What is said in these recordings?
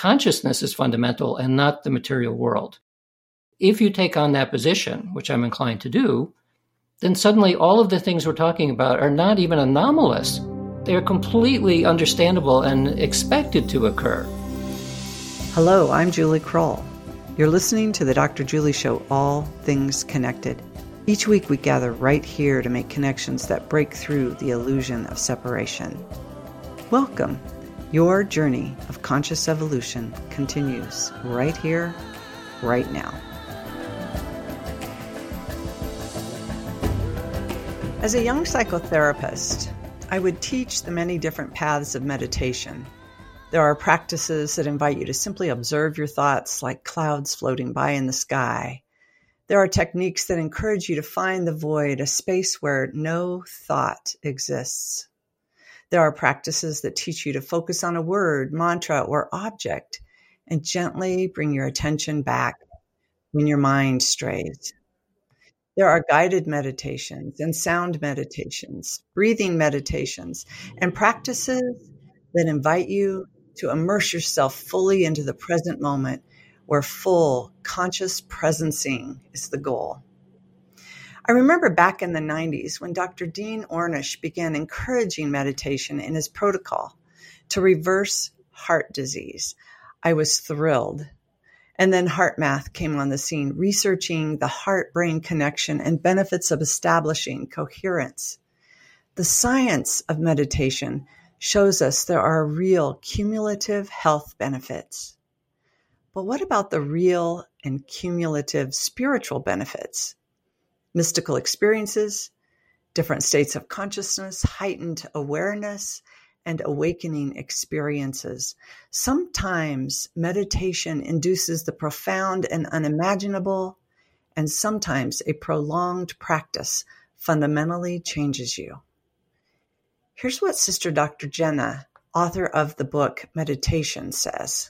consciousness is fundamental and not the material world. If you take on that position, which I'm inclined to do, then suddenly all of the things we're talking about are not even anomalous. They are completely understandable and expected to occur. Hello, I'm Julie Kroll. You're listening to the Dr. Julie Show, All Things Connected. Each week we gather right here to make connections that break through the illusion of separation. Welcome. Your journey of conscious evolution continues right here, right now. As a young psychotherapist, I would teach the many different paths of meditation. There are practices that invite you to simply observe your thoughts like clouds floating by in the sky. There are techniques that encourage you to find the void, a space where no thought exists. There are practices that teach you to focus on a word, mantra, or object and gently bring your attention back when your mind strays. There are guided meditations and sound meditations, breathing meditations, and practices that invite you to immerse yourself fully into the present moment where full conscious presencing is the goal. I remember back in the 90s when Dr. Dean Ornish began encouraging meditation in his protocol to reverse heart disease. I was thrilled. And then HeartMath came on the scene, researching the heart-brain connection and benefits of establishing coherence. The science of meditation shows us there are real cumulative health benefits. But what about the real and cumulative spiritual benefits? Mystical experiences, different states of consciousness, heightened awareness, and awakening experiences. Sometimes meditation induces the profound and unimaginable, and sometimes a prolonged practice fundamentally changes you. Here's what Sister Dr. Jenna, author of the book Meditation, says.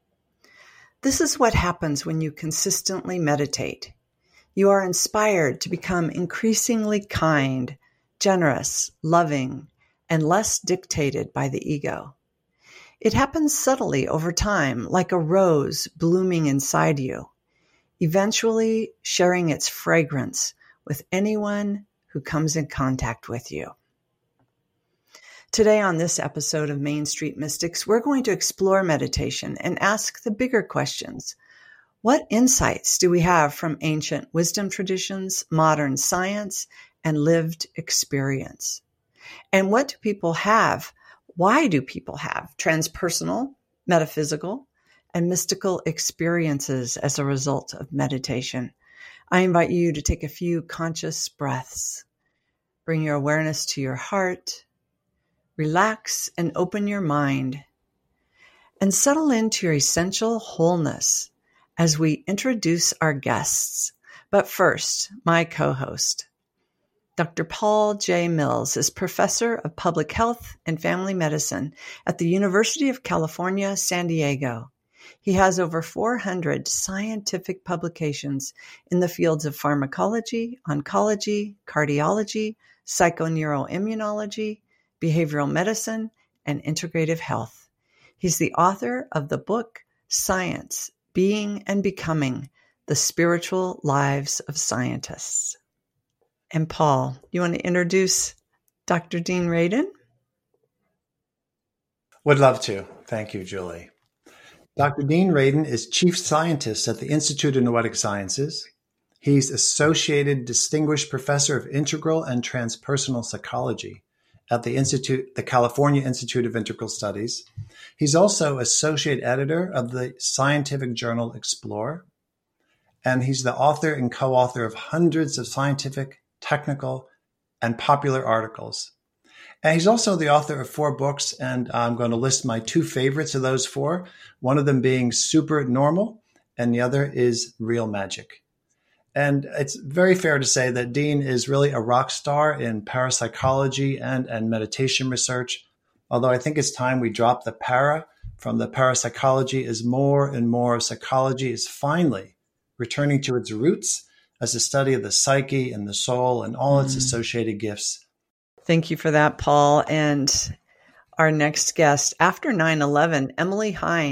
This is what happens when you consistently meditate. You are inspired to become increasingly kind, generous, loving, and less dictated by the ego. It happens subtly over time, like a rose blooming inside you, eventually sharing its fragrance with anyone who comes in contact with you. Today on this episode of Main Street Mystics, we're going to explore meditation and ask the bigger questions. What insights do we have from ancient wisdom traditions, modern science, and lived experience? And what do people have? Why do people have transpersonal, metaphysical, and mystical experiences as a result of meditation? I invite you to take a few conscious breaths. Bring your awareness to your heart. Relax and open your mind. And settle into your essential wholeness as we introduce our guests. But first, my co-host. Dr. Paul J. Mills is Professor of Public Health and Family Medicine at the University of California, San Diego. He has over 400 scientific publications in the fields of pharmacology, oncology, cardiology, psychoneuroimmunology, behavioral medicine, and integrative health. He's the author of the book Science, Being and Becoming, The Spiritual Lives of Scientists. And Paul, you want to introduce Dr. Dean Radin? Would love to. Thank you, Julie. Dr. Dean Radin is Chief Scientist at the Institute of Noetic Sciences. He's Associated Distinguished Professor of Integral and Transpersonal Psychology at the California Institute of Integral Studies. He's also Associate Editor of the scientific journal Explore, and he's the author and co-author of hundreds of scientific, technical, and popular articles. And he's also the author of 4 books, and I'm going to list my 2 favorites of those 4, one of them being Super Normal, and the other is Real Magic. And it's very fair to say that Dean is really a rock star in parapsychology and meditation research, although I think it's time we drop the para from the parapsychology as more and more of psychology is finally returning to its roots as a study of the psyche and the soul and all its associated gifts. Thank you for that, Paul. And our next guest, after 9/11, Emily Hine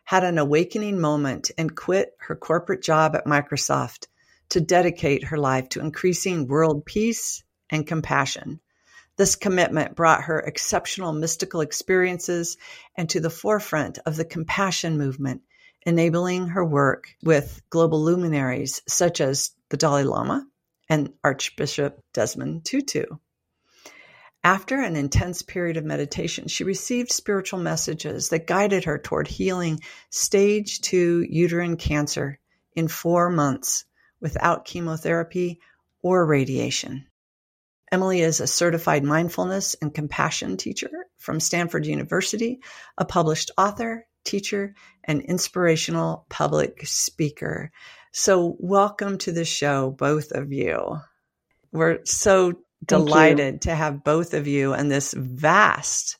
had an awakening moment and quit her corporate job at Microsoft to dedicate her life to increasing world peace and compassion. This commitment brought her exceptional mystical experiences and to the forefront of the compassion movement, enabling her work with global luminaries such as the Dalai Lama and Archbishop Desmond Tutu. After an intense period of meditation, she received spiritual messages that guided her toward healing stage 2 uterine cancer in 4 months without chemotherapy or radiation. Emily is a certified mindfulness and compassion teacher from Stanford University, a published author, teacher, and inspirational public speaker. So welcome to the show, both of you. We're so delighted to have both of you and this vast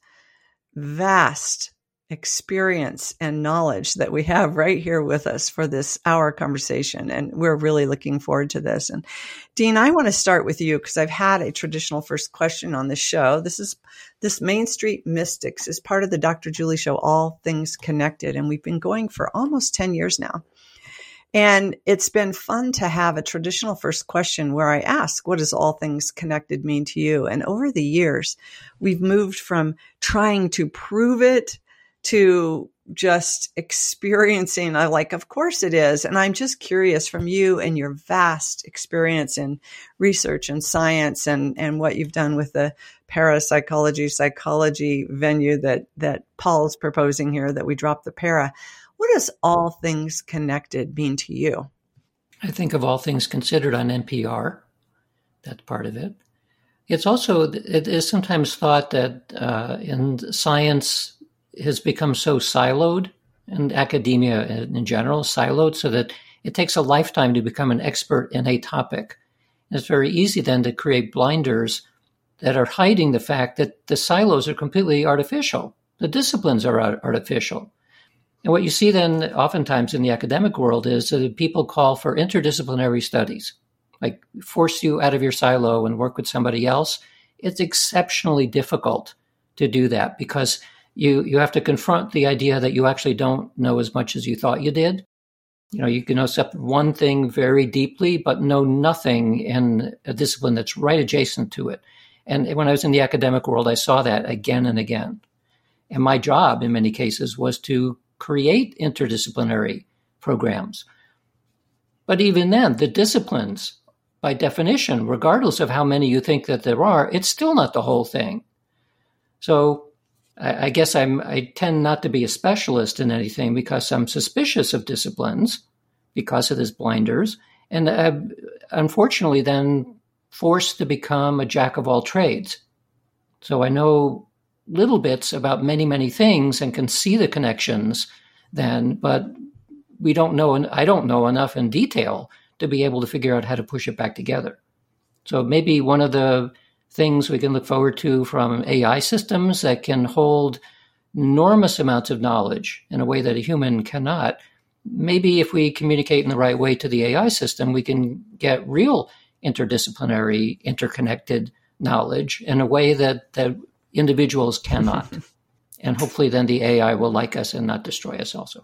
experience and knowledge that we have right here with us for this hour conversation. And we're really looking forward to this. And Dean, I want to start with you because I've had a traditional first question on the show. This Main Street Mystics is part of the Dr. Julie Show, All Things Connected. And we've been going for almost 10 years now. And it's been fun to have a traditional first question where I ask, what does all things connected mean to you? And over the years, we've moved from trying to prove it to just experiencing, like, of course it is. And I'm just curious from you and your vast experience in research and science and what you've done with the psychology venue that Paul's proposing here, that we drop the para. What does all things connected mean to you? I think of All Things Considered on NPR. That's part of it. It's also, it is sometimes thought that in science has become so siloed, and academia in general, siloed, so that it takes a lifetime to become an expert in a topic. And it's very easy then to create blinders that are hiding the fact that the silos are completely artificial. The disciplines are artificial. And what you see then oftentimes in the academic world is that people call for interdisciplinary studies, like force you out of your silo and work with somebody else. It's exceptionally difficult to do that because you have to confront the idea that you actually don't know as much as you thought you did. You know, you can know one thing very deeply, but know nothing in a discipline that's right adjacent to it. And when I was in the academic world, I saw that again and again. And my job, in many cases, was to create interdisciplinary programs. But even then, the disciplines, by definition, regardless of how many you think that there are, it's still not the whole thing. So I guess I tend not to be a specialist in anything because I'm suspicious of disciplines because of this blinders, and unfortunately then forced to become a jack of all trades. So I know little bits about many, many things and can see the connections then, but we don't know, and I don't know enough in detail to be able to figure out how to push it back together. So maybe one of the things we can look forward to from AI systems that can hold enormous amounts of knowledge in a way that a human cannot. Maybe if we communicate in the right way to the AI system, we can get real interdisciplinary, interconnected knowledge in a way that individuals cannot. And hopefully then the AI will like us and not destroy us also.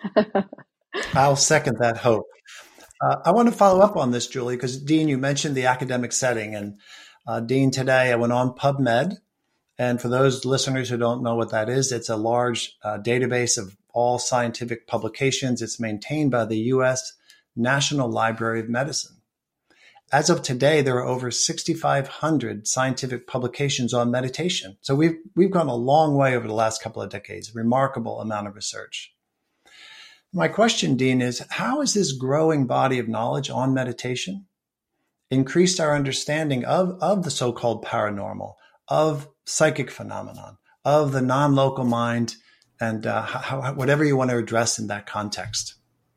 I'll second that hope. I want to follow up on this, Julie, because Dean, you mentioned the academic setting. And Dean, today I went on PubMed. And for those listeners who don't know what that is, it's a large database of all scientific publications. It's maintained by the U.S. National Library of Medicine. As of today, there are over 6,500 scientific publications on meditation. So we've gone a long way over the last couple of decades, a remarkable amount of research. My question, Dean, is how has this growing body of knowledge on meditation increased our understanding of the so-called paranormal, of psychic phenomenon, of the non-local mind, and whatever you want to address in that context?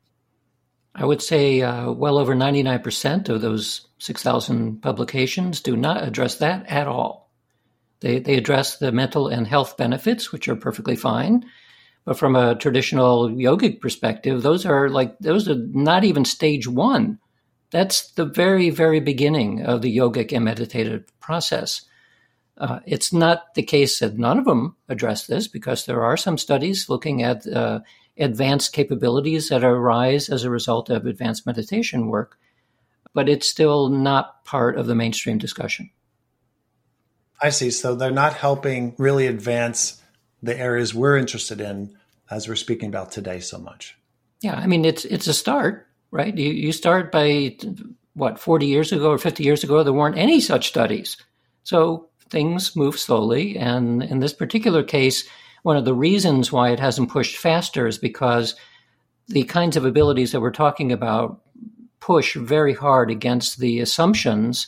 I would say well over 99% of those 6,000 publications do not address that at all. They address the mental and health benefits, which are perfectly fine. But from a traditional yogic perspective, those are not even stage one. That's the very, very beginning of the yogic and meditative process. It's not the case that none of them address this, because there are some studies looking at advanced capabilities that arise as a result of advanced meditation work, but it's still not part of the mainstream discussion. I see. So they're not helping really advance the areas we're interested in as we're speaking about today so much. Yeah, I mean, it's a start, right? You start by, 40 years ago or 50 years ago, there weren't any such studies. So things move slowly. And in this particular case, one of the reasons why it hasn't pushed faster is because the kinds of abilities that we're talking about push very hard against the assumptions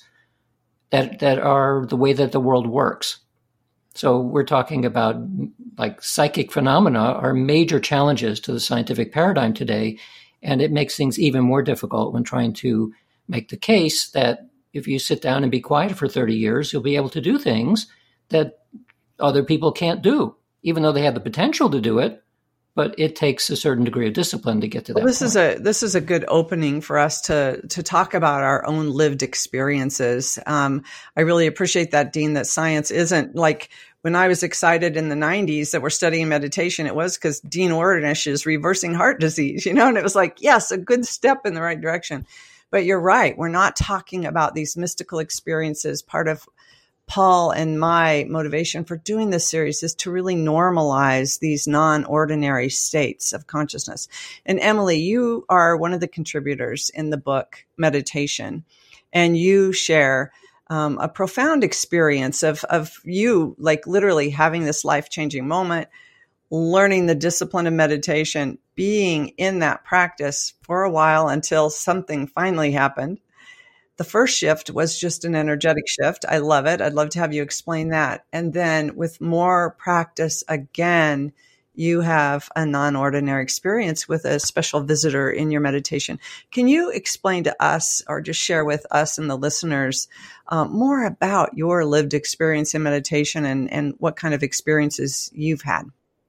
that are the way that the world works. So we're talking about like psychic phenomena are major challenges to the scientific paradigm today. And it makes things even more difficult when trying to make the case that if you sit down and be quiet for 30 years, you'll be able to do things that other people can't do, even though they have the potential to do it. But it takes a certain degree of discipline to get to that point. This is a good opening for us to talk about our own lived experiences. I really appreciate that, Dean, that science isn't like when I was excited in the 90s that we're studying meditation, it was because Dean Ornish is reversing heart disease, and it was like, yes, a good step in the right direction. But you're right. We're not talking about these mystical experiences. Part of Paul and my motivation for doing this series is to really normalize these non-ordinary states of consciousness. And Emily, you are one of the contributors in the book Meditation, and you share a profound experience of you like literally having this life-changing moment, learning the discipline of meditation, being in that practice for a while until something finally happened. The first shift was just an energetic shift. I love it. I'd love to have you explain that. And then with more practice again, you have a non-ordinary experience with a special visitor in your meditation. Can you explain to us or just share with us and the listeners more about your lived experience in meditation and what kind of experiences you've had?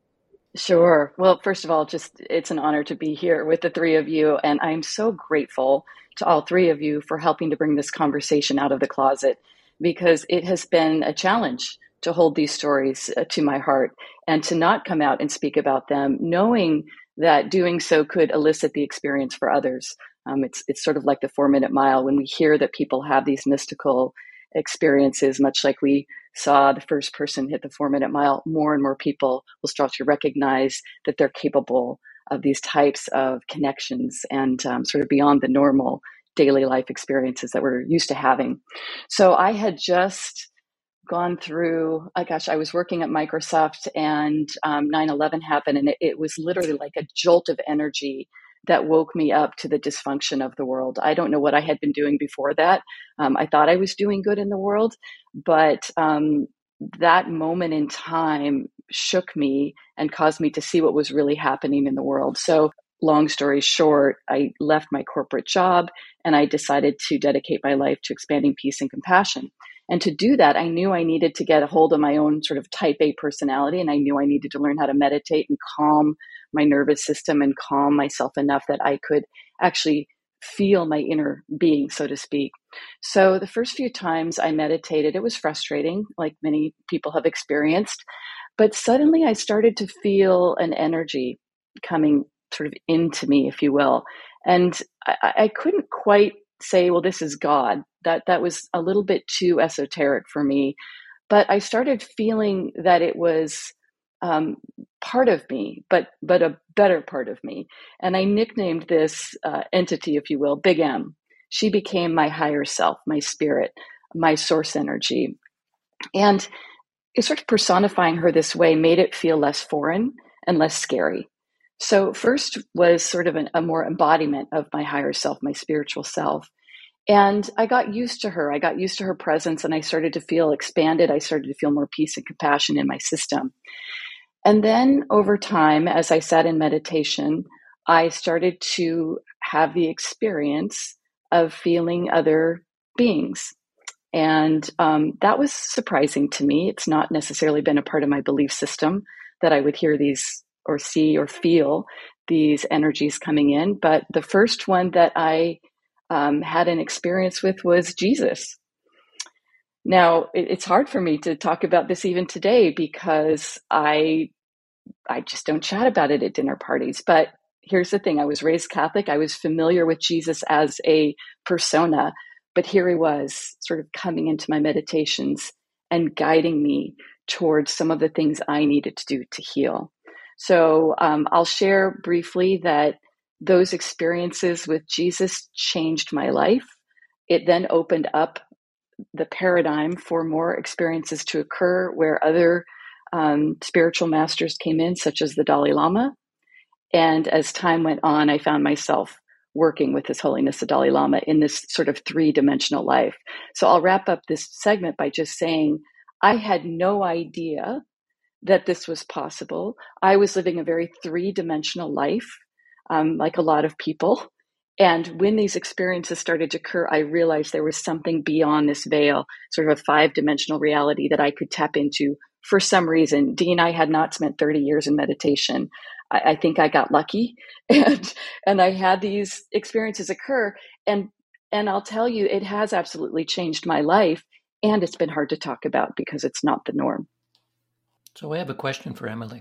Sure. Well, first of all, it's an honor to be here with the three of you. And I'm so grateful to all three of you for helping to bring this conversation out of the closet, because it has been a challenge to hold these stories to my heart and to not come out and speak about them, knowing that doing so could elicit the experience for others. It's sort of like the 4-minute mile when we hear that people have these mystical experiences, much like we saw the first person hit the 4-minute mile, more and more people will start to recognize that they're capable of these types of connections and sort of beyond the normal daily life experiences that we're used to having. So I had just gone through, I was working at Microsoft and 9/11 happened, and it was literally like a jolt of energy that woke me up to the dysfunction of the world. I don't know what I had been doing before that. I thought I was doing good in the world, but that moment in time shook me and caused me to see what was really happening in the world. So long story short, I left my corporate job and I decided to dedicate my life to expanding peace and compassion. And to do that, I knew I needed to get a hold of my own sort of type A personality. And I knew I needed to learn how to meditate and calm my nervous system and calm myself enough that I could actually feel my inner being, so to speak. So the first few times I meditated, it was frustrating, like many people have experienced. But suddenly I started to feel an energy coming sort of into me, if you will. And I couldn't quite say, well, this is God. That was a little bit too esoteric for me. But I started feeling that it was part of me, but a better part of me. And I nicknamed this entity, if you will, Big M. She became my higher self, my spirit, my source energy. And sort of personifying her this way made it feel less foreign and less scary. So first was sort of a more embodiment of my higher self, my spiritual self. And I got used to her. I got used to her presence and I started to feel expanded. I started to feel more peace and compassion in my system. And then over time, as I sat in meditation, I started to have the experience of feeling other beings. And that was surprising to me. It's not necessarily been a part of my belief system that I would hear these or see or feel these energies coming in. But the first one that I had an experience with was Jesus. Now, it's hard for me to talk about this even today because I I just don't chat about it at dinner parties. But here's the thing. I was raised Catholic. I was familiar with Jesus as a persona, but here he was sort of coming into my meditations and guiding me towards some of the things I needed to do to heal. So I'll share briefly that those experiences with Jesus changed my life. It then opened up the paradigm for more experiences to occur where other spiritual masters came in, such as the Dalai Lama. And as time went on, I found myself working with His Holiness the Dalai Lama in this sort of three-dimensional life. So I'll wrap up this segment by just saying I had no idea that this was possible. I was living a very three-dimensional life, like a lot of people. And when these experiences started to occur, I realized there was something beyond this veil, sort of a five-dimensional reality that I could tap into for some reason. Dean, I had not spent 30 years in meditation. I think I got lucky, and I had these experiences occur. And I'll tell you, it has absolutely changed my life. And it's been hard to talk about because it's not the norm. So I have a question for Emily.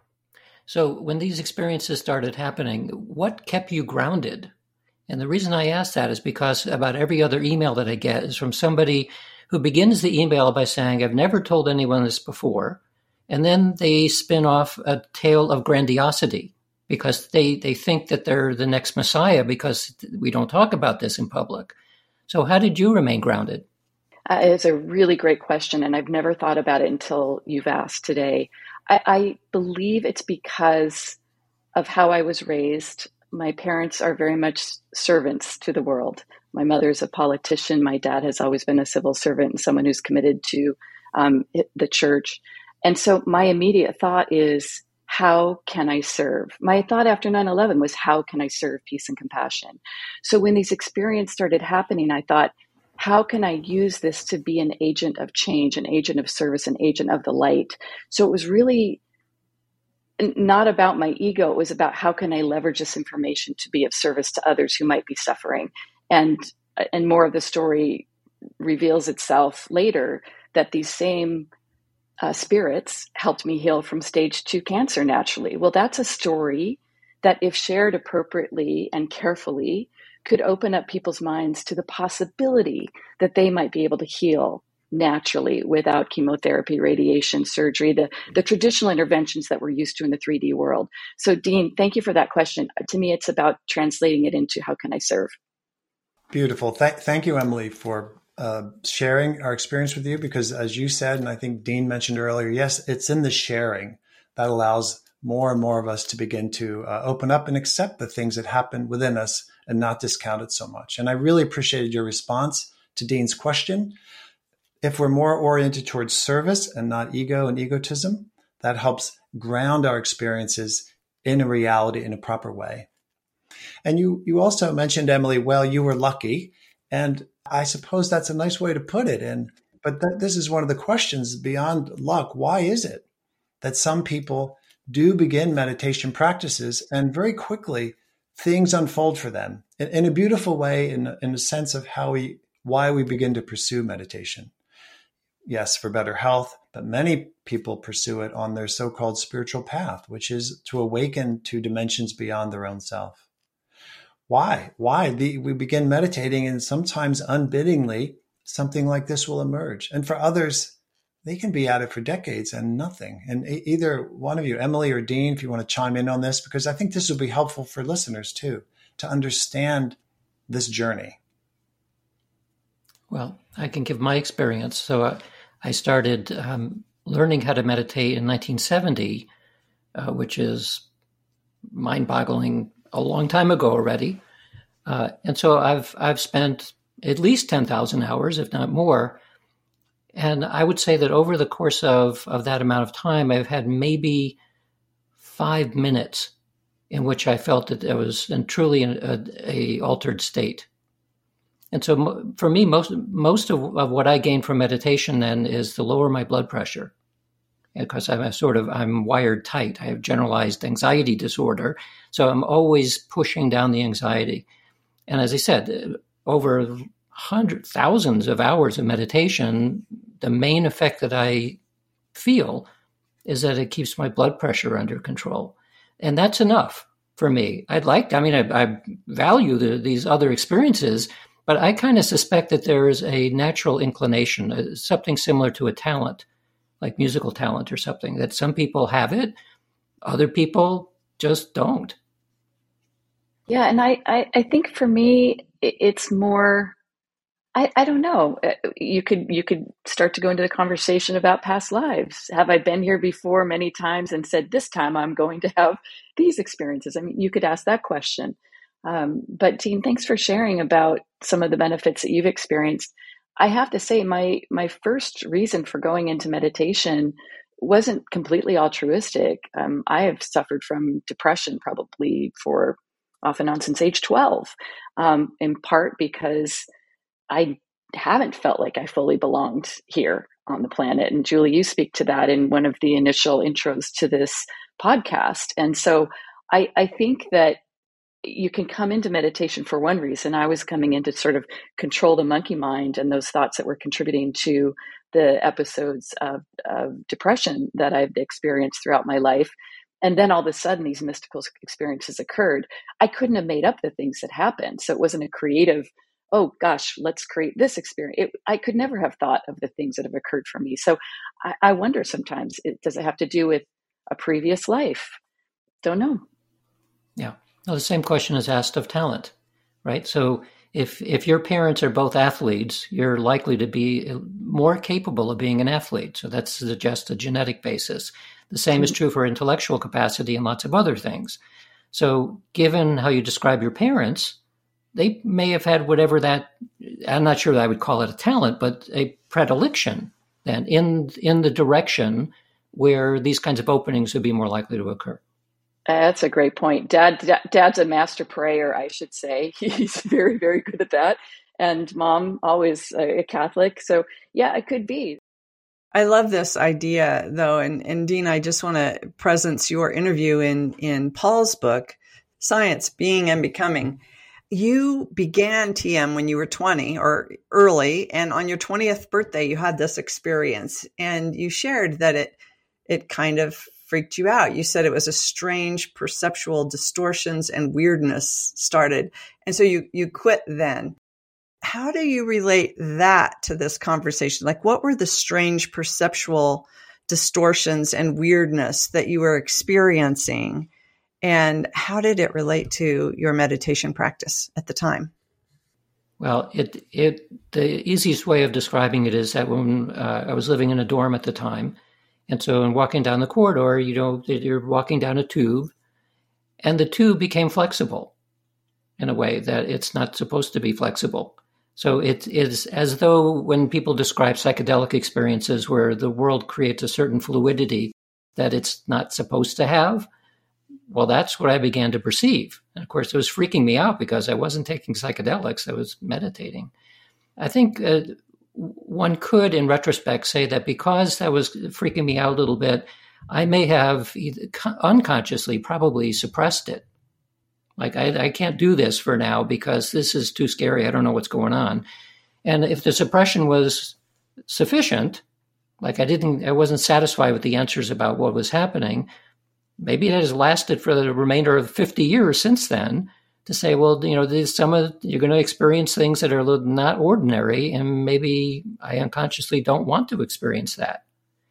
So when these experiences started happening, what kept you grounded? And the reason I ask that is because about every other email that I get is from somebody who begins the email by saying, I've never told anyone this before. And then they spin off a tale of grandiosity because they think that they're the next Messiah because we don't talk about this in public. So how did you remain grounded? It's a really great question, and I've never thought about it until you've asked today. I believe it's because of how I was raised. My parents are very much servants to the world. My mother's a politician. My dad has always been a civil servant and someone who's committed to the church. And so my immediate thought is, how can I serve? My thought after 9/11 was, how can I serve peace and compassion? So when these experiences started happening, I thought, how can I use this to be an agent of change, an agent of service, an agent of the light? So it was really not about my ego. It was about how can I leverage this information to be of service to others who might be suffering. And more of the story reveals itself later that these same spirits helped me heal from stage 2 cancer naturally. Well, that's a story that if shared appropriately and carefully could open up people's minds to the possibility that they might be able to heal naturally without chemotherapy, radiation, surgery, the traditional interventions that we're used to in the 3D world. So Dean, thank you for that question. To me, it's about translating it into how can I serve? Beautiful. Thank you, Emily, for sharing our experience with you, because as you said, and I think Dean mentioned earlier, yes, it's in the sharing that allows more and more of us to begin to open up and accept the things that happen within us and not discount it so much. And I really appreciated your response to Dean's question. If we're more oriented towards service and not ego and egotism, that helps ground our experiences in a reality in a proper way. And you also mentioned, Emily, well, you were lucky. And I suppose that's a nice way to put it. But this is one of the questions beyond luck. Why is it that some people do begin meditation practices and very quickly things unfold for them in a beautiful way, in a sense of why we begin to pursue meditation? Yes, for better health, but many people pursue it on their so-called spiritual path, which is to awaken to dimensions beyond their own self. Why? We begin meditating and sometimes unwittingly something like this will emerge. And for others, they can be at it for decades and nothing. And either one of you, Emily or Dean, if you want to chime in on this, because I think this will be helpful for listeners too, to understand this journey. Well, I can give my experience. So I started learning how to meditate in 1970, which is mind-boggling, a long time ago already. And so I've spent at least 10,000 hours, if not more. And I would say that over the course of that amount of time, I've had maybe 5 minutes in which I felt that I was in truly a altered state. And so for me, most of what I gain from meditation then is to lower my blood pressure. Because I'm wired tight. I have generalized anxiety disorder. So I'm always pushing down the anxiety. And as I said, over thousands of hours of meditation, the main effect that I feel is that it keeps my blood pressure under control. And that's enough for me. I value these other experiences, but I kind of suspect that there is a natural inclination, something similar to a talent, like musical talent or something, that some people have it, other people just don't. Yeah, and I think for me, it's more, I don't know. You could start to go into the conversation about past lives. Have I been here before many times and said, this time I'm going to have these experiences? I mean, you could ask that question. But Dean, thanks for sharing about some of the benefits that you've experienced. I have to say, my first reason for going into meditation wasn't completely altruistic. I have suffered from depression probably for off and on since age 12, in part because I haven't felt like I fully belonged here on the planet. And Julie, you speak to that in one of the initial intros to this podcast. And so I think that you can come into meditation for one reason. I was coming in to sort of control the monkey mind and those thoughts that were contributing to the episodes of depression that I've experienced throughout my life. And then all of a sudden, these mystical experiences occurred. I couldn't have made up the things that happened. So it wasn't a creative, oh gosh, let's create this experience. I could never have thought of the things that have occurred for me. So I wonder sometimes, does it have to do with a previous life? Don't know. Yeah. Well, the same question is asked of talent, right? So if your parents are both athletes, you're likely to be more capable of being an athlete. So that's just a genetic basis. The same is true for intellectual capacity and lots of other things. So given how you describe your parents, they may have had whatever that, I'm not sure that I would call it a talent, but a predilection then in the direction where these kinds of openings would be more likely to occur. That's a great point. Dad's a master prayer, I should say. He's very, very good at that. And mom, always a Catholic. So yeah, it could be. I love this idea, though. And Dean, I just want to presence your interview in Paul's book, Science, Being and Becoming. You began TM when you were 20 or early, and on your 20th birthday, you had this experience, and you shared that it kind of freaked you out. You said it was a strange perceptual distortions and weirdness started. And so you quit then. How do you relate that to this conversation? Like, what were the strange perceptual distortions and weirdness that you were experiencing? And how did it relate to your meditation practice at the time? Well, the easiest way of describing it is that when I was living in a dorm at the time, and so in walking down the corridor, you're walking down a tube, and the tube became flexible in a way that it's not supposed to be flexible. So it is as though when people describe psychedelic experiences where the world creates a certain fluidity that it's not supposed to have, well, that's what I began to perceive. And of course, it was freaking me out because I wasn't taking psychedelics, I was meditating. I think one could, in retrospect, say that because that was freaking me out a little bit, I may have unconsciously probably suppressed it. Like, I can't do this for now because this is too scary. I don't know what's going on. And if the suppression was sufficient, like I wasn't satisfied with the answers about what was happening, maybe it has lasted for the remainder of 50 years since then to say, well, you're going to experience things that are not ordinary, and maybe I unconsciously don't want to experience that.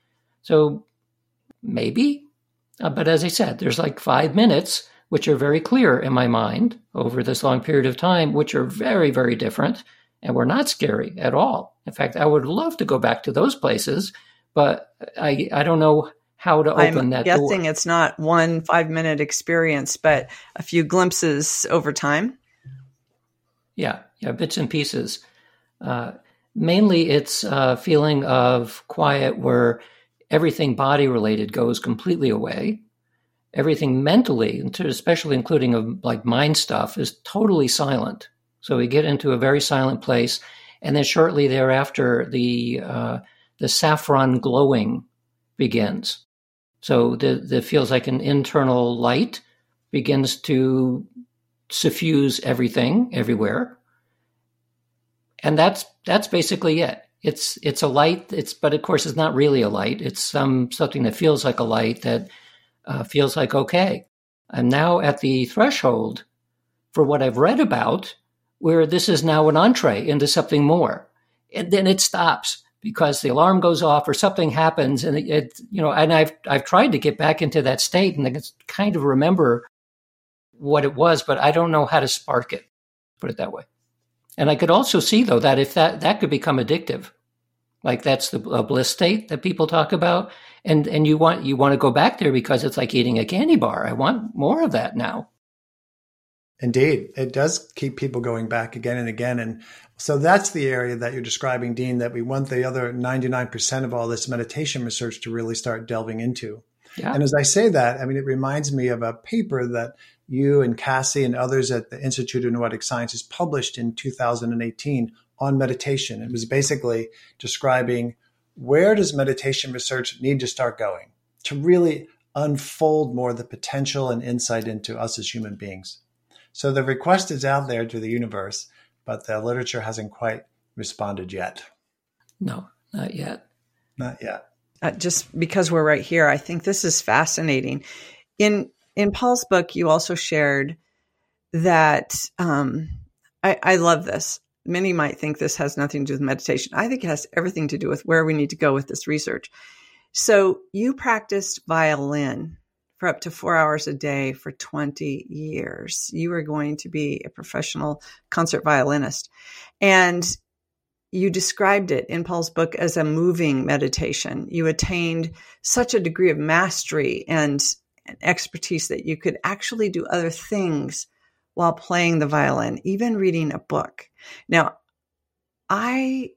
So maybe, but as I said, there's like 5 minutes which are very clear in my mind over this long period of time, which are very, very different and were not scary at all. In fact, I would love to go back to those places, but I don't know how to open that door. I'm guessing it's not 1 5-minute experience, but a few glimpses over time. Yeah, bits and pieces. Mainly it's a feeling of quiet where everything body-related goes completely away. Everything mentally, especially including like mind stuff, is totally silent. So we get into a very silent place, and then shortly thereafter, the saffron glowing begins. So the feels like an internal light begins to suffuse everything, everywhere, and that's basically it. It's a light. But of course, it's not really a light. It's something that feels like a light that feels like, okay, I'm now at the threshold for what I've read about, where this is now an entree into something more. And then it stops because the alarm goes off or something happens. And and I've tried to get back into that state and I can kind of remember what it was, but I don't know how to spark it, put it that way. And I could also see, though, that if that could become addictive, like that's the bliss state that people talk about. And you want to go back there because it's like eating a candy bar. I want more of that now. Indeed. It does keep people going back again and again. And so that's the area that you're describing, Dean, that we want the other 99% of all this meditation research to really start delving into. Yeah. And as I say that, I mean, it reminds me of a paper that you and Cassie and others at the Institute of Noetic Sciences published in 2018 on meditation. It was basically describing where does meditation research need to start going to really unfold more the potential and insight into us as human beings. So the request is out there to the universe, but the literature hasn't quite responded yet. No, not yet. Not yet. Just because we're right here, I think this is fascinating. In Paul's book, you also shared that I love this. Many might think this has nothing to do with meditation. I think it has everything to do with where we need to go with this research. So you practiced violin for up to 4 hours a day for 20 years. You were going to be a professional concert violinist. And you described it in Paul's book as a moving meditation. You attained such a degree of mastery and expertise that you could actually do other things while playing the violin, even reading a book. Now, I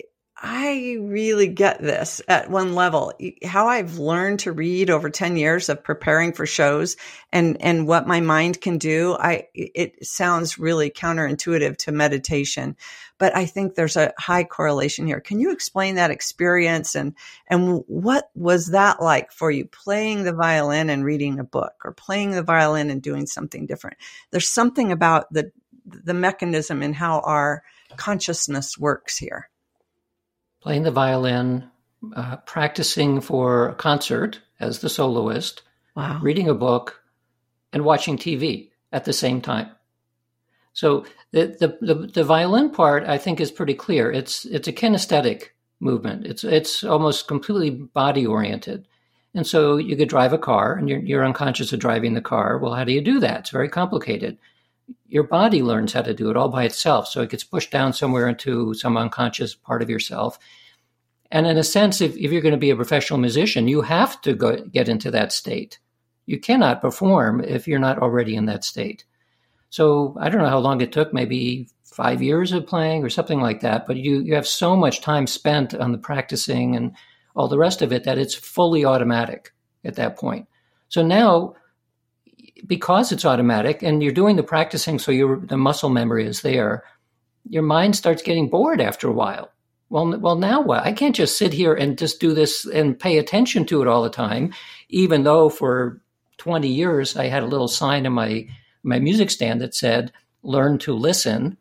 really get this at one level, how I've learned to read over 10 years of preparing for shows and what my mind can do. It sounds really counterintuitive to meditation, but I think there's a high correlation here. Can you explain that experience and what was that like for you, playing the violin and reading a book, or playing the violin and doing something different? There's something about the mechanism and how our consciousness works here. Playing the violin, practicing for a concert as the soloist, wow, reading a book, and watching TV at the same time. So the violin part, I think, is pretty clear. It's a kinesthetic movement. It's almost completely body oriented. And so you could drive a car and you're unconscious of driving the car. Well, how do you do that? It's very complicated. Your body learns how to do it all by itself. So it gets pushed down somewhere into some unconscious part of yourself. And in a sense, if you're going to be a professional musician, you have to get into that state. You cannot perform if you're not already in that state. So I don't know how long it took, maybe 5 years of playing or something like that. But you have so much time spent on the practicing and all the rest of it that it's fully automatic at that point. So now, because it's automatic and you're doing the practicing, so the muscle memory is there, your mind starts getting bored after a while. Well, now what? I can't just sit here and just do this and pay attention to it all the time, even though for 20 years I had a little sign in my music stand that said, learn to listen,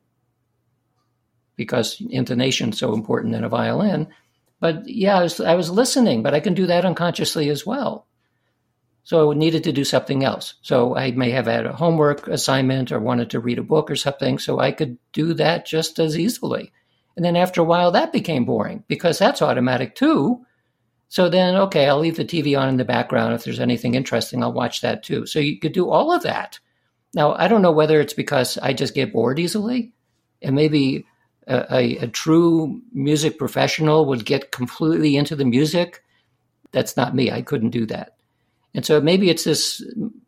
because intonation is so important in a violin. But yeah, I was listening, but I can do that unconsciously as well. So I needed to do something else. So I may have had a homework assignment or wanted to read a book or something, so I could do that just as easily. And then after a while, that became boring because that's automatic too. So then, okay, I'll leave the TV on in the background. If there's anything interesting, I'll watch that too. So you could do all of that. Now, I don't know whether it's because I just get bored easily, and maybe a true music professional would get completely into the music. That's not me. I couldn't do that. And so maybe it's this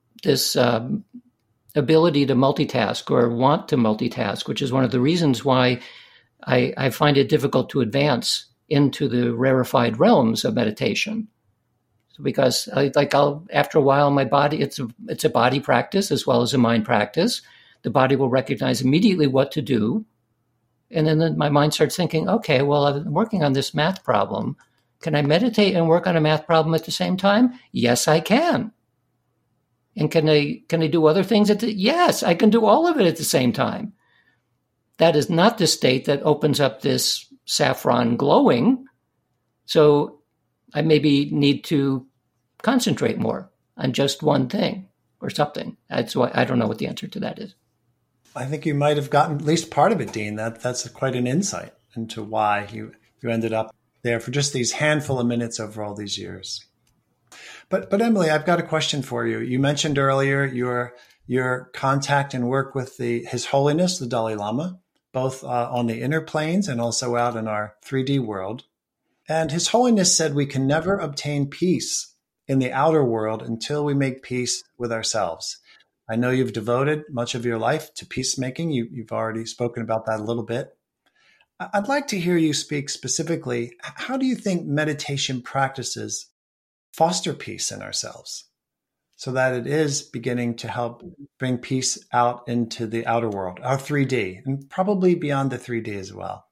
ability to multitask or want to multitask, which is one of the reasons why I find it difficult to advance into the rarefied realms of meditation. Because after a while, my body, it's a body practice as well as a mind practice. The body will recognize immediately what to do. And then my mind starts thinking, okay, well, I've been working on this math problem. Can I meditate and work on a math problem at the same time? Yes, I can. And can I do other things? Yes, I can do all of it at the same time. That is not the state that opens up this saffron glowing. So I maybe need to concentrate more on just one thing or something. That's why I don't know what the answer to that is. I think you might have gotten at least part of it, Dean. That's quite an insight into why you ended up there for just these handful of minutes over all these years. But Emily, I've got a question for you. You mentioned earlier your contact and work with His Holiness, the Dalai Lama, both on the inner planes and also out in our 3D world. And His Holiness said we can never obtain peace in the outer world until we make peace with ourselves. I know you've devoted much of your life to peacemaking. You've already spoken about that a little bit. I'd like to hear you speak specifically. How do you think meditation practices foster peace in ourselves so that it is beginning to help bring peace out into the outer world, our 3D, and probably beyond the 3D as well?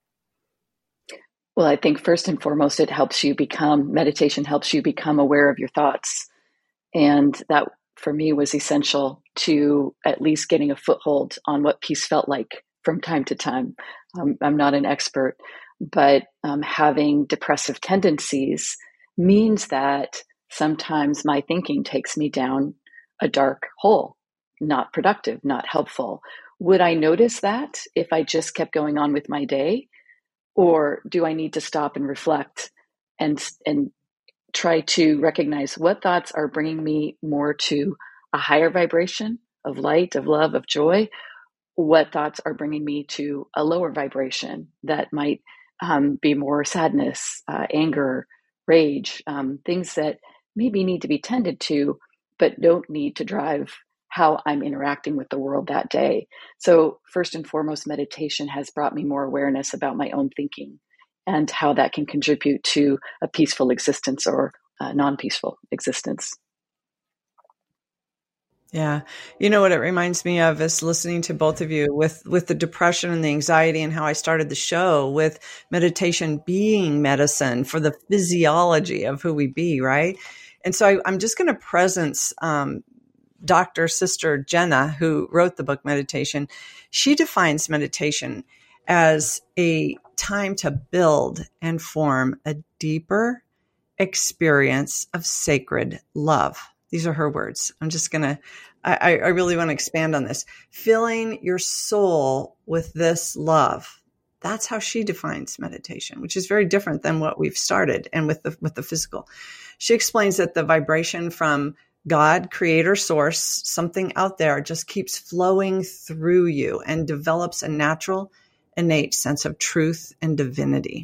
Well, I think first and foremost, meditation helps you become aware of your thoughts. And that for me was essential to at least getting a foothold on what peace felt like from time to time. I'm not an expert, but having depressive tendencies means that sometimes my thinking takes me down a dark hole, not productive, not helpful. Would I notice that if I just kept going on with my day? Or do I need to stop and reflect and try to recognize what thoughts are bringing me more to a higher vibration of light, of love, of joy? What thoughts are bringing me to a lower vibration that might be more sadness, anger, rage, things that maybe need to be tended to, but don't need to drive how I'm interacting with the world that day. So first and foremost, meditation has brought me more awareness about my own thinking and how that can contribute to a peaceful existence or a non-peaceful existence. Yeah. You know what it reminds me of is listening to both of you with the depression and the anxiety, and how I started the show with meditation being medicine for the physiology of who we be, right? And so I'm just going to presence Dr. Sister Jenna, who wrote the book Meditation. She defines meditation as a time to build and form a deeper experience of sacred love. These are her words. I really want to expand on this. Filling your soul with this love. That's how she defines meditation, which is very different than what we've started and with the physical. She explains that the vibration from God, creator, source, something out there just keeps flowing through you and develops a natural, innate sense of truth and divinity.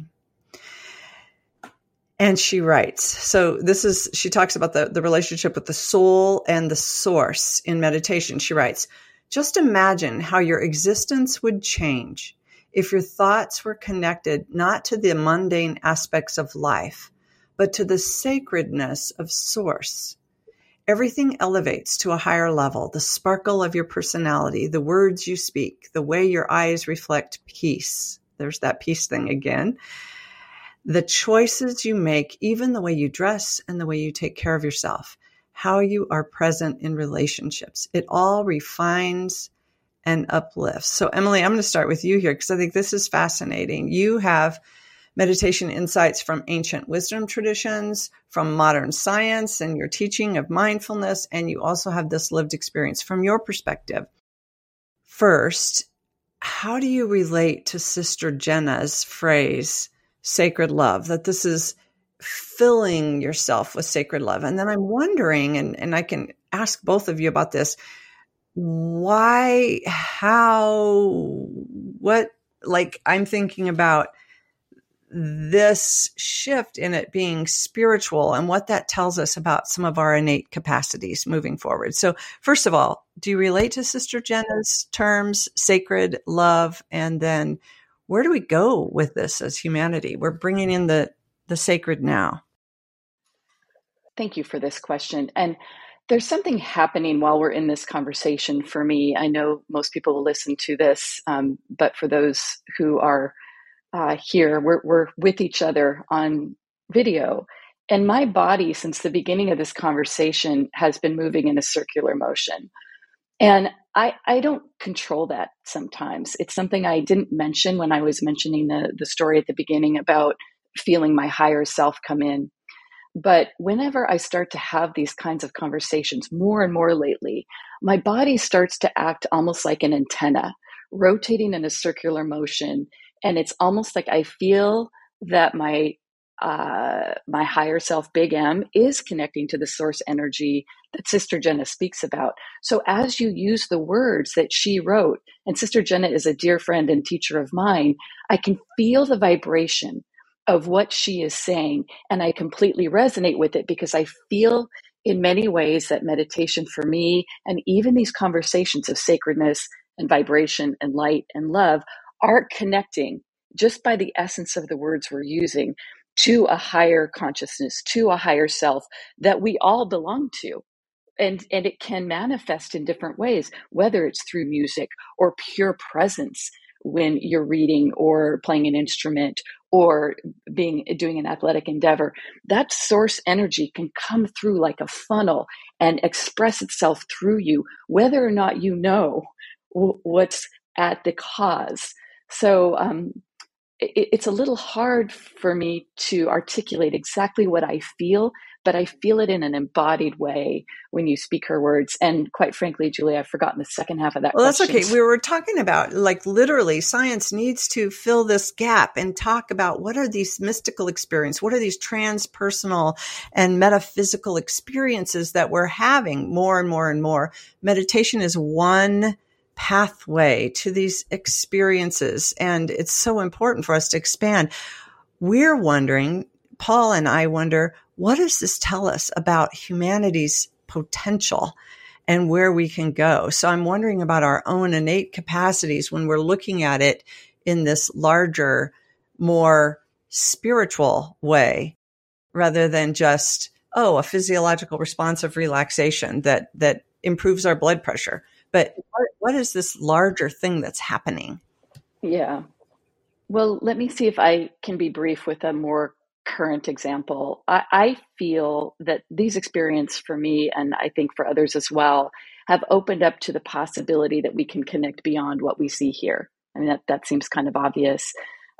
And she writes, she talks about the relationship with the soul and the source in meditation. She writes, just imagine how your existence would change if your thoughts were connected not to the mundane aspects of life, but to the sacredness of source. Everything elevates to a higher level, the sparkle of your personality, the words you speak, the way your eyes reflect peace. There's that peace thing again. The choices you make, even the way you dress and the way you take care of yourself, how you are present in relationships. It all refines and uplifts. So Emily, I'm going to start with you here because I think this is fascinating. You have meditation insights from ancient wisdom traditions, from modern science, and your teaching of mindfulness, and you also have this lived experience from your perspective. First, how do you relate to Sister Jenna's phrase, sacred love, that this is filling yourself with sacred love? And then I'm wondering, and I can ask both of you about this, why, how, what, like I'm thinking about this shift in it being spiritual and what that tells us about some of our innate capacities moving forward. So first of all, do you relate to Sister Jenna's terms, sacred love? And then where do we go with this as humanity? We're bringing in the sacred now. Thank you for this question. And there's something happening while we're in this conversation for me. I know most people will listen to this, but for those who are here, we're with each other on video. And my body, since the beginning of this conversation, has been moving in a circular motion. And I don't control that sometimes. It's something I didn't mention when I was mentioning the story at the beginning about feeling my higher self come in. But whenever I start to have these kinds of conversations more and more lately, my body starts to act almost like an antenna, rotating in a circular motion. And it's almost like I feel that my higher self, Big M, is connecting to the source energy that Sister Jenna speaks about. So as you use the words that she wrote, and Sister Jenna is a dear friend and teacher of mine, I can feel the vibration of what she is saying, and I completely resonate with it because I feel in many ways that meditation for me, and even these conversations of sacredness and vibration and light and love, are connecting just by the essence of the words we're using to a higher consciousness, to a higher self that we all belong to. And it can manifest in different ways, whether it's through music or pure presence when you're reading or playing an instrument or doing an athletic endeavor. That source energy can come through like a funnel and express itself through you, whether or not you know what's at the cause. So it's a little hard for me to articulate exactly what I feel, but I feel it in an embodied way when you speak her words. And quite frankly, Julie, I've forgotten the second half of that question. Well, that's okay. We were talking about, like, literally science needs to fill this gap and talk about what are these mystical experiences? What are these transpersonal and metaphysical experiences that we're having more and more and more? Meditation is one pathway to these experiences, and it's so important for us to expand. We're wondering, Paul and I wonder, what does this tell us about humanity's potential and where we can go? So I'm wondering about our own innate capacities when we're looking at it in this larger, more spiritual way, rather than just, a physiological response of relaxation that improves our blood pressure. But what is this larger thing that's happening? Yeah. Well, let me see if I can be brief with a more current example. I feel that these experiences for me, and I think for others as well, have opened up to the possibility that we can connect beyond what we see here. I mean, that seems kind of obvious,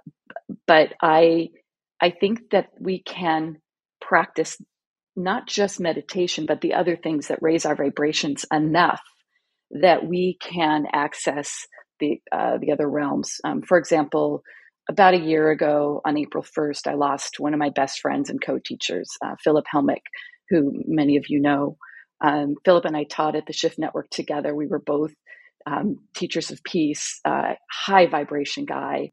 but I think that we can practice not just meditation, but the other things that raise our vibrations enough that we can access the other realms. For example, about a year ago on April 1st, I lost one of my best friends and co-teachers, Philip Helmick, who many of you know. Philip and I taught at the Shift Network together. We were both teachers of peace, high vibration guy,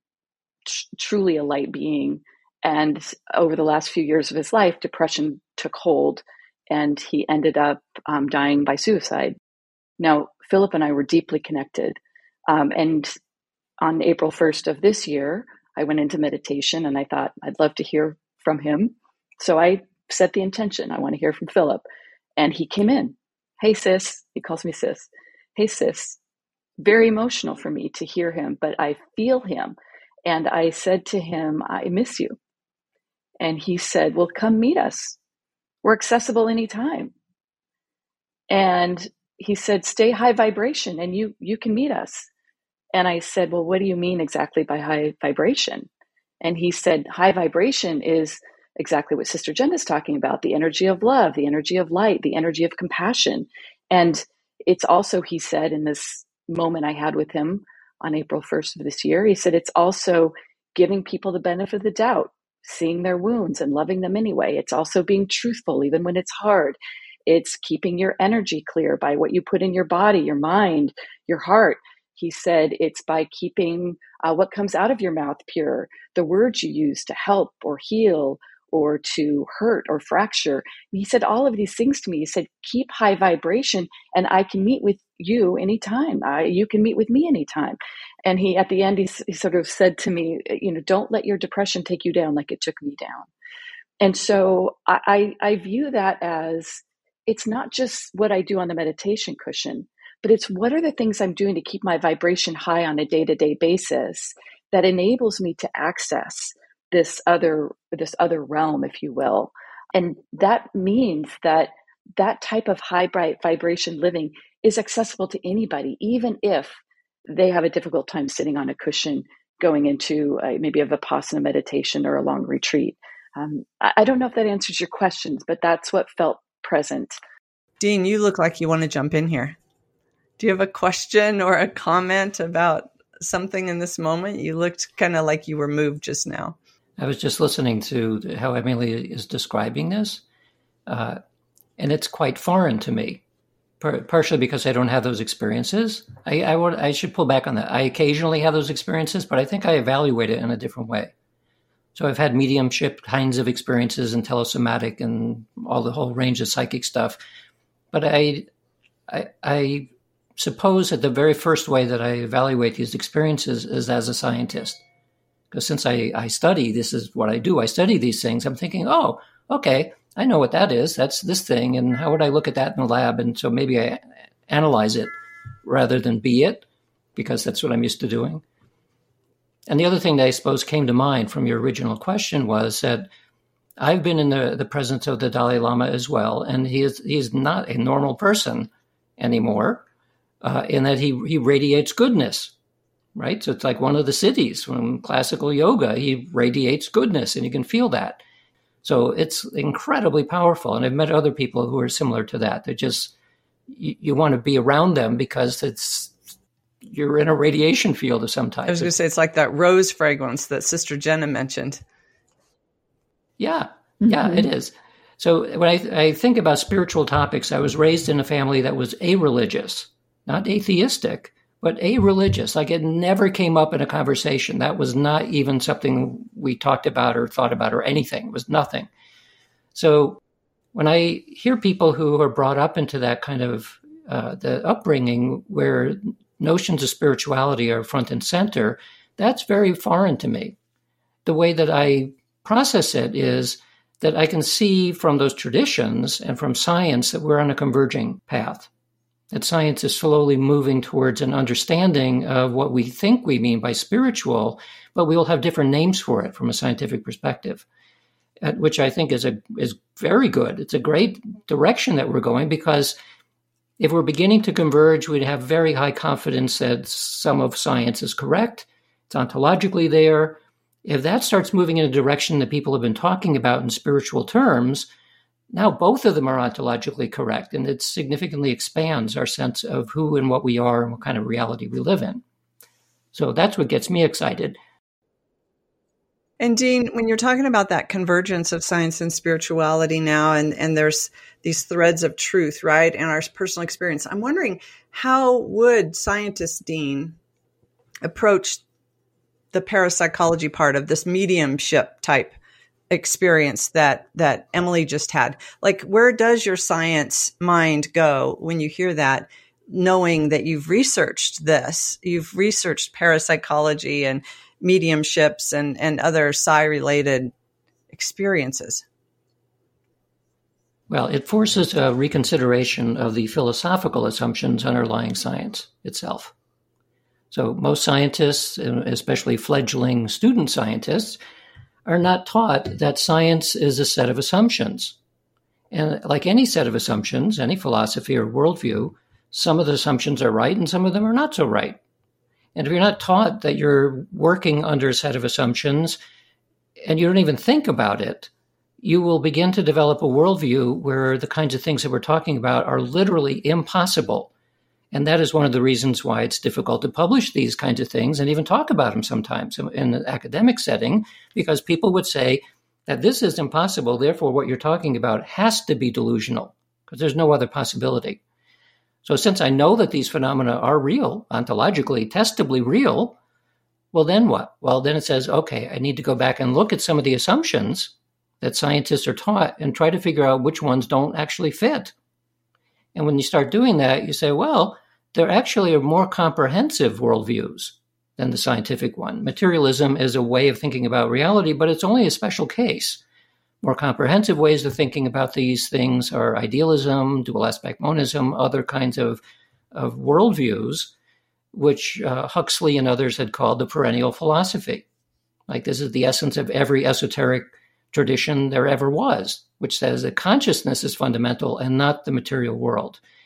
truly a light being. And over the last few years of his life, depression took hold and he ended up dying by suicide. Now, Philip and I were deeply connected. And on April 1st of this year, I went into meditation and I thought I'd love to hear from him. So I set the intention. I want to hear from Philip. And he came in. Hey, sis. He calls me sis. Hey, sis. Very emotional for me to hear him, but I feel him. And I said to him, I miss you. And he said, well, come meet us. We're accessible anytime. And he said, stay high vibration and you can meet us. And I said, well, what do you mean exactly by high vibration? And he said, high vibration is exactly what Sister Jen is talking about, the energy of love, the energy of light, the energy of compassion. And it's also, he said, in this moment I had with him on April 1st of this year, he said, it's also giving people the benefit of the doubt, seeing their wounds and loving them anyway. It's also being truthful, even when it's hard. It's keeping your energy clear by what you put in your body, your mind, your heart. He said it's by keeping what comes out of your mouth pure, the words you use to help or heal or to hurt or fracture. And he said all of these things to me. He said, keep high vibration and I can meet with you anytime. You can meet with me anytime. And he, at the end, he sort of said to me, don't let your depression take you down like it took me down. And so I view that as, it's not just what I do on the meditation cushion, but it's what are the things I'm doing to keep my vibration high on a day-to-day basis that enables me to access this other realm, if you will. And that means that type of high bright vibration living is accessible to anybody, even if they have a difficult time sitting on a cushion going into maybe a Vipassana meditation or a long retreat. I don't know if that answers your questions, but that's what felt present. Dean, you look like you want to jump in here. Do you have a question or a comment about something in this moment? You looked kind of like you were moved just now. I was just listening to how Emily is describing this, and it's quite foreign to me, partially because I don't have those experiences. I should pull back on that. I occasionally have those experiences, but I think I evaluate it in a different way. So I've had mediumship kinds of experiences and telesomatic and all the whole range of psychic stuff. But I suppose that the very first way that I evaluate these experiences is as a scientist. Because since I study, this is what I do. I study these things. I'm thinking, oh, okay, I know what that is. That's this thing. And how would I look at that in the lab? And so maybe I analyze it rather than be it, because that's what I'm used to doing. And the other thing that I suppose came to mind from your original question was that I've been in the presence of the Dalai Lama as well, and he is not a normal person anymore, in that he radiates goodness, right? So it's like one of the siddhis from classical yoga. He radiates goodness, and you can feel that. So it's incredibly powerful, and I've met other people who are similar to that. They're just, you want to be around them because you're in a radiation field of some type. I was going to say, it's like that rose fragrance that Sister Jenna mentioned. Yeah, it is. So when I think about spiritual topics, I was raised in a family that was a-religious, not atheistic, but a-religious. Like it never came up in a conversation. That was not even something we talked about or thought about or anything. It was nothing. So when I hear people who are brought up into that kind of the upbringing where notions of spirituality are front and center, that's very foreign to me. The way that I process it is that I can see from those traditions and from science that we're on a converging path, that science is slowly moving towards an understanding of what we think we mean by spiritual, but we will have different names for it from a scientific perspective, which I think is very good. It's a great direction that we're going, because if we're beginning to converge, we'd have very high confidence that some of science is correct. It's ontologically there. If that starts moving in a direction that people have been talking about in spiritual terms, now both of them are ontologically correct, and it significantly expands our sense of who and what we are and what kind of reality we live in. So that's what gets me excited. And Dean, when you're talking about that convergence of science and spirituality now, and there's these threads of truth, right, and our personal experience, I'm wondering, how would scientist Dean approach the parapsychology part of this mediumship type experience that Emily just had? Like, where does your science mind go when you hear that, knowing that you've researched this, you've researched parapsychology and mediumships and other psi-related experiences? Well, it forces a reconsideration of the philosophical assumptions underlying science itself. So most scientists, especially fledgling student scientists, are not taught that science is a set of assumptions. And like any set of assumptions, any philosophy or worldview, some of the assumptions are right and some of them are not so right. And if you're not taught that you're working under a set of assumptions and you don't even think about it, you will begin to develop a worldview where the kinds of things that we're talking about are literally impossible. And that is one of the reasons why it's difficult to publish these kinds of things and even talk about them sometimes in an academic setting, because people would say that this is impossible, therefore what you're talking about has to be delusional, because there's no other possibility. So since I know that these phenomena are real, ontologically, testably real, well, then what? Well, then it says, okay, I need to go back and look at some of the assumptions that scientists are taught and try to figure out which ones don't actually fit. And when you start doing that, you say, well, there actually are more comprehensive worldviews than the scientific one. Materialism is a way of thinking about reality, but it's only a special case. More comprehensive ways of thinking about these things are idealism, dual aspect monism, other kinds of worldviews, which Huxley and others had called the perennial philosophy. Like, this is the essence of every esoteric tradition there ever was, which says that consciousness is fundamental and not the material world.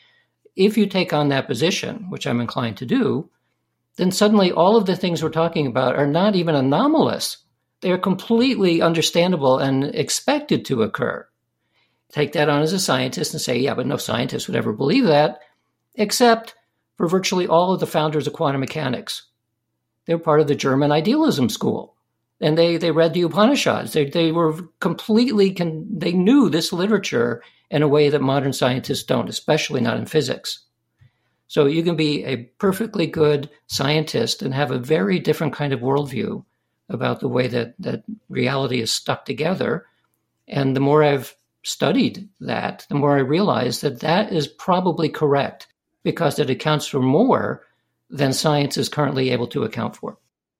if you take on that position, which I'm inclined to do, then suddenly all of the things we're talking about are not even anomalous. They are completely understandable and expected to occur. Take that on as a scientist and say, yeah, but no scientist would ever believe that, except for virtually all of the founders of quantum mechanics. They're part of the German idealism school. And they read the Upanishads. They were completely, they knew this literature in a way that modern scientists don't, especially not in physics. So you can be a perfectly good scientist and have a very different kind of worldview about the way that reality is stuck together. And the more I've studied that, the more I realize that that is probably correct, because it accounts for more than science is currently able to account for.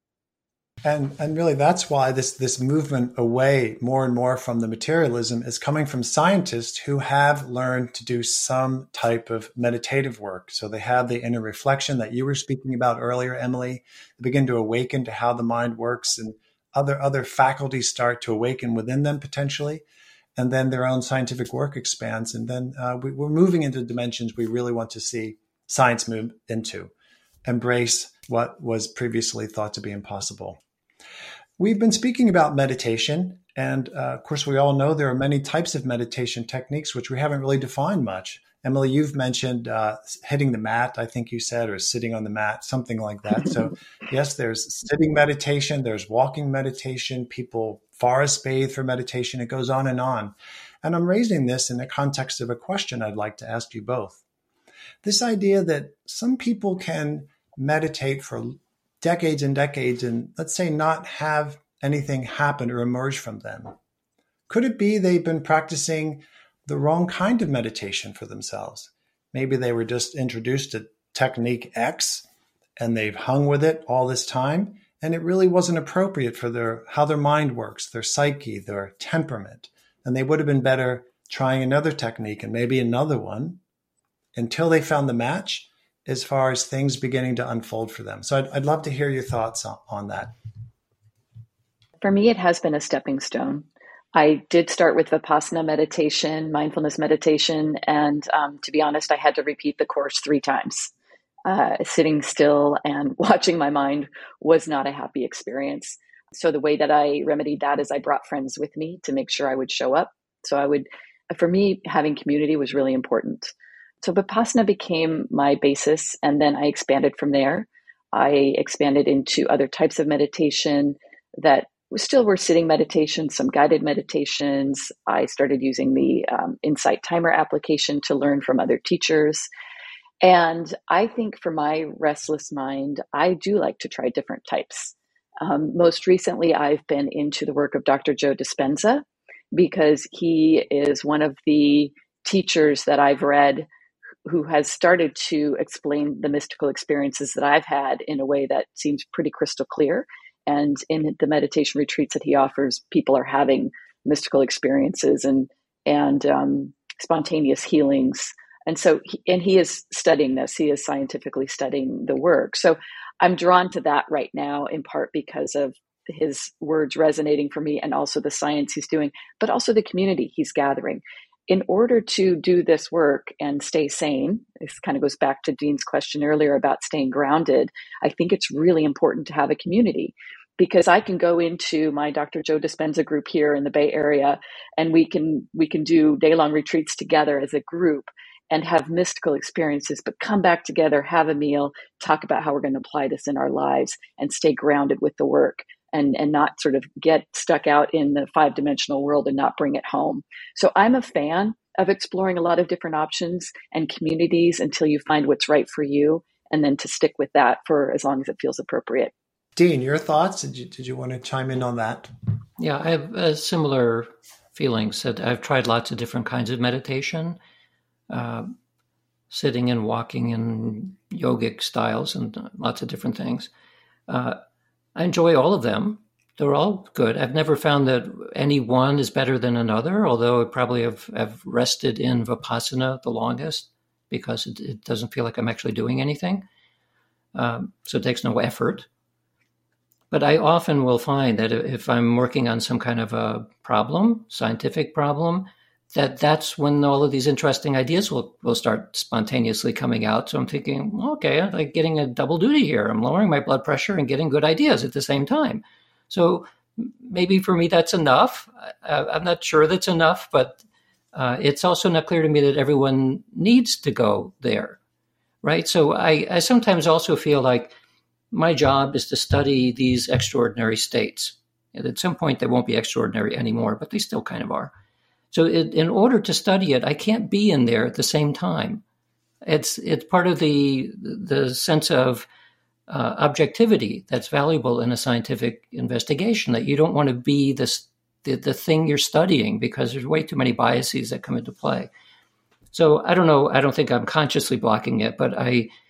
And really, that's why this movement away more and more from the materialism is coming from scientists who have learned to do some type of meditative work. So they have the inner reflection that you were speaking about earlier, Emily. They begin to awaken to how the mind works, and other faculties start to awaken within them potentially. And then their own scientific work expands. And then we're moving into dimensions we really want to see science move into, embrace what was previously thought to be impossible. We've been speaking about meditation, and of course, we all know there are many types of meditation techniques, which we haven't really defined much. Emily, you've mentioned hitting the mat, I think you said, or sitting on the mat, something like that. So yes, there's sitting meditation, there's walking meditation, people forest bathe for meditation, it goes on. And I'm raising this in the context of a question I'd like to ask you both. This idea that some people can meditate for decades and decades and, let's say, not have anything happen or emerge from them. Could it be they've been practicing the wrong kind of meditation for themselves? Maybe they were just introduced to technique X and they've hung with it all this time, and it really wasn't appropriate for how their mind works, their psyche, their temperament. And they would have been better trying another technique and maybe another one until they found the match, as far as things beginning to unfold for them. So I'd love to hear your thoughts on that. For me, it has been a stepping stone. I did start with Vipassana meditation, mindfulness meditation, and to be honest, I had to repeat the course 3 times. Sitting still and watching my mind was not a happy experience. So the way that I remedied that is I brought friends with me to make sure I would show up. For me, having community was really important. So Vipassana became my basis, and then I expanded from there. I expanded into other types of meditation that still were sitting meditations, some guided meditations. I started using the Insight Timer application to learn from other teachers. And I think for my restless mind, I do like to try different types. Most recently, I've been into the work of Dr. Joe Dispenza, because he is one of the teachers that I've read who has started to explain the mystical experiences that I've had in a way that seems pretty crystal clear. And in the meditation retreats that he offers, people are having mystical experiences and spontaneous healings. And so, he is studying this. He is scientifically studying the work. So I'm drawn to that right now, in part because of his words resonating for me, and also the science he's doing, but also the community he's gathering. In order to do this work and stay sane, this kind of goes back to Dean's question earlier about staying grounded. I think it's really important to have a community, because I can go into my Dr. Joe Dispenza group here in the Bay Area, and we can do day-long retreats together as a group and have mystical experiences, but come back together, have a meal, talk about how we're going to apply this in our lives, and stay grounded with the work. And not sort of get stuck out in the 5-dimensional world and not bring it home. So I'm a fan of exploring a lot of different options and communities until you find what's right for you, and then to stick with that for as long as it feels appropriate. Dean, your thoughts? Did you want to chime in on that? Yeah, I have similar feelings. That I've tried lots of different kinds of meditation, sitting and walking and yogic styles and lots of different things. I enjoy all of them. They're all good. I've never found that any one is better than another, although I probably have rested in Vipassana the longest, because it doesn't feel like I'm actually doing anything. So it takes no effort. But I often will find that if I'm working on some kind of a problem, scientific problem, that's when all of these interesting ideas will start spontaneously coming out. So I'm thinking, okay, I'm like getting a double duty here. I'm lowering my blood pressure and getting good ideas at the same time. So maybe for me that's enough. I'm not sure that's enough, but it's also not clear to me that everyone needs to go there, right? So I sometimes also feel like my job is to study these extraordinary states. And at some point, they won't be extraordinary anymore, but they still kind of are. So in order to study it, I can't be in there at the same time. It's part of the sense of objectivity that's valuable in a scientific investigation, that you don't want to be the thing you're studying because there's way too many biases that come into play. So I don't know. I don't think I'm consciously blocking it, but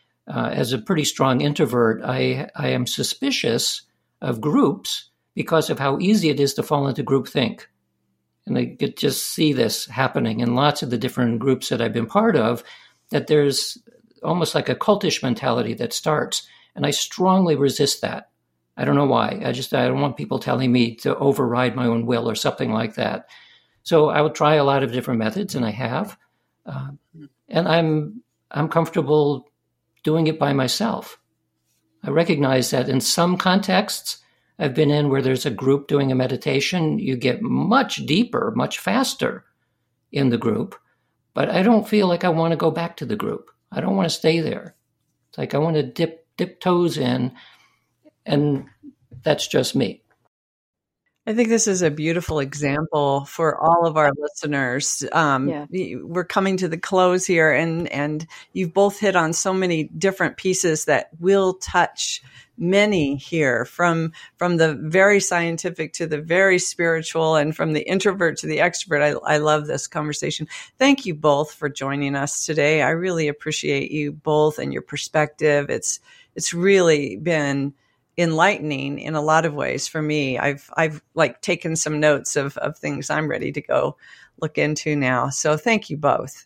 as a pretty strong introvert, I am suspicious of groups because of how easy it is to fall into groupthink. And I could just see this happening in lots of the different groups that I've been part of, that there's almost like a cultish mentality that starts. And I strongly resist that. I don't know why. I don't want people telling me to override my own will or something like that. So I will try a lot of different methods, and I have. And I'm comfortable doing it by myself. I recognize that in some contexts I've been in where there's a group doing a meditation, you get much deeper, much faster in the group. But I don't feel like I want to go back to the group. I don't want to stay there. It's like I want to dip toes in, and that's just me. I think this is a beautiful example for all of our listeners. We're coming to the close here, and you've both hit on so many different pieces that will touch many here, from the very scientific to the very spiritual, and from the introvert to the extrovert. I love this conversation. Thank you both for joining us today. I really appreciate you both and your perspective. It's really been enlightening in a lot of ways for me. I've like taken some notes of things I'm ready to go look into now. So thank you both.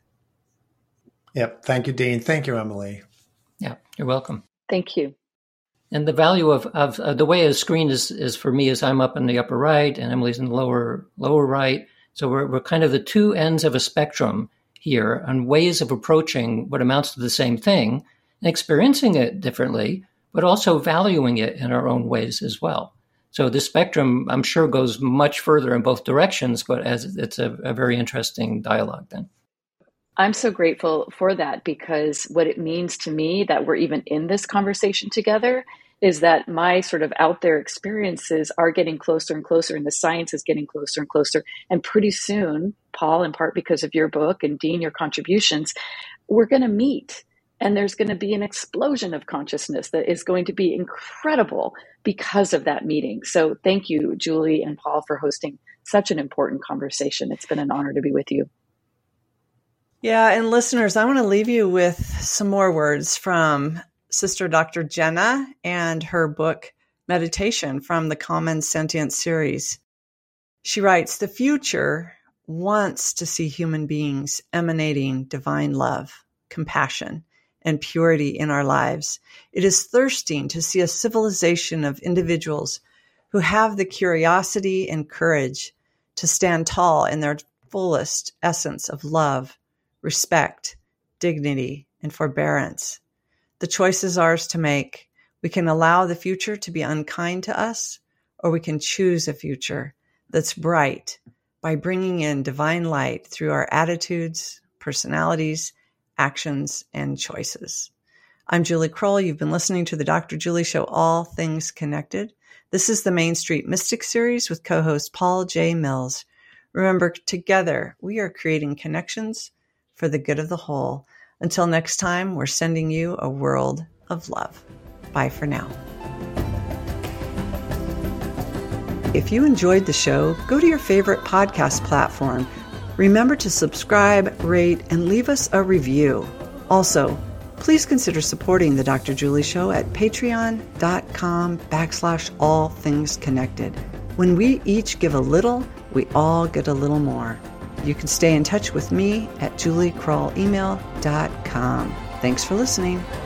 Yep. Thank you, Dean. Thank you, Emily. Yeah, you're welcome. Thank you. And the value of the way a screen is for me is I'm up in the upper right and Emily's in the lower right. So we're kind of the two ends of a spectrum here on ways of approaching what amounts to the same thing and experiencing it differently, but also valuing it in our own ways as well. So the spectrum, I'm sure, goes much further in both directions, but as it's a very interesting dialogue then. I'm so grateful for that, because what it means to me that we're even in this conversation together is that my sort of out there experiences are getting closer and closer, and the science is getting closer and closer. And pretty soon, Paul, in part because of your book, and Dean, your contributions, we're going to meet. And there's going to be an explosion of consciousness that is going to be incredible because of that meeting. So thank you, Julie and Paul, for hosting such an important conversation. It's been an honor to be with you. Yeah, and listeners, I want to leave you with some more words from Sister Dr. Jenna and her book, Meditation, from the Common Sentience series. She writes, "The future wants to see human beings emanating divine love, compassion, and purity in our lives. It is thirsting to see a civilization of individuals who have the curiosity and courage to stand tall in their fullest essence of love, respect, dignity, and forbearance. The choice is ours to make. We can allow the future to be unkind to us, or we can choose a future that's bright by bringing in divine light through our attitudes, personalities, actions, and choices." I'm Julie Kroll. You've been listening to the Dr. Julie Show, All Things Connected. This is the Main Street Mystic series with co-host Paul J. Mills. Remember, together we are creating connections for the good of the whole. Until next time, we're sending you a world of love. Bye for now. If you enjoyed the show, go to your favorite podcast platform. Remember to subscribe, rate, and leave us a review. Also, please consider supporting the Dr. Julie Show at patreon.com/allthingsconnected. When we each give a little, we all get a little more. You can stay in touch with me at juliekrollemail.com. Thanks for listening.